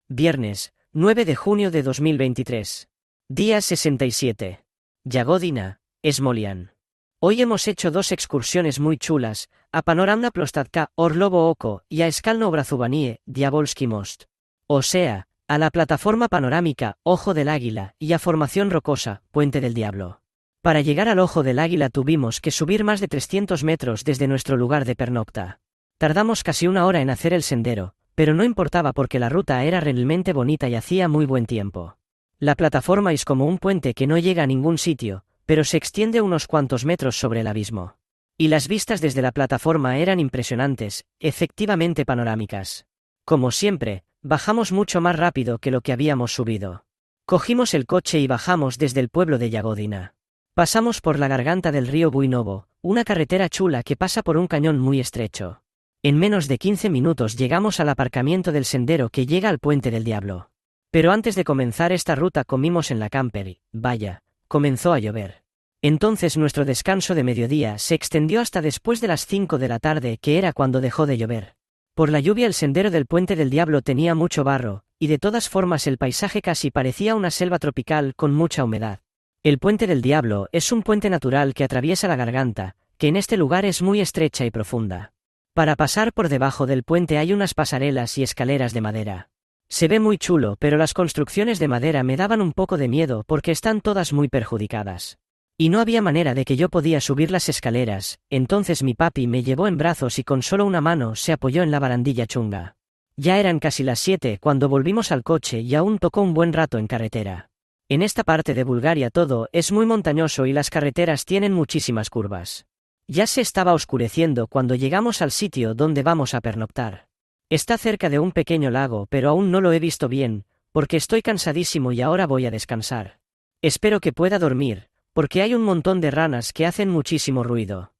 Viernes, 9 de junio de 2023. Día 67. Jagodina, Smolian. Hoy hemos hecho dos excursiones muy chulas, a Panoramna Plostatka, Orlovo Oko, y a Skalno Obrazovanie, Diabolski Most. O sea, a la plataforma panorámica, Ojo del Águila, y a Formación Rocosa, Puente del Diablo. Para llegar al Ojo del Águila tuvimos que subir más de 300 metros desde nuestro lugar de pernocta. Tardamos casi una hora en hacer el sendero, pero no importaba porque la ruta era realmente bonita y hacía muy buen tiempo. La plataforma es como un puente que no llega a ningún sitio, pero se extiende unos cuantos metros sobre el abismo. Y las vistas desde la plataforma eran impresionantes, efectivamente panorámicas. Como siempre, bajamos mucho más rápido que lo que habíamos subido. Cogimos el coche y bajamos desde el pueblo de Jagodina. Pasamos por la garganta del río Buinovo, una carretera chula que pasa por un cañón muy estrecho. En menos de 15 minutos llegamos al aparcamiento del sendero que llega al Puente del Diablo. Pero antes de comenzar esta ruta comimos en la camper y, vaya, comenzó a llover. Entonces nuestro descanso de mediodía se extendió hasta después de las 5 de la tarde, que era cuando dejó de llover. Por la lluvia el sendero del Puente del Diablo tenía mucho barro, y de todas formas el paisaje casi parecía una selva tropical con mucha humedad. El Puente del Diablo es un puente natural que atraviesa la garganta, que en este lugar es muy estrecha y profunda. Para pasar por debajo del puente hay unas pasarelas y escaleras de madera. Se ve muy chulo, pero las construcciones de madera me daban un poco de miedo porque están todas muy perjudicadas. Y no había manera de que yo podía subir las escaleras, entonces mi papi me llevó en brazos y con solo una mano se apoyó en la barandilla chunga. Ya eran casi las 7 cuando volvimos al coche y aún tocó un buen rato en carretera. En esta parte de Bulgaria todo es muy montañoso y las carreteras tienen muchísimas curvas. Ya se estaba oscureciendo cuando llegamos al sitio donde vamos a pernoctar. Está cerca de un pequeño lago, pero aún no lo he visto bien, porque estoy cansadísimo y ahora voy a descansar. Espero que pueda dormir, porque hay un montón de ranas que hacen muchísimo ruido.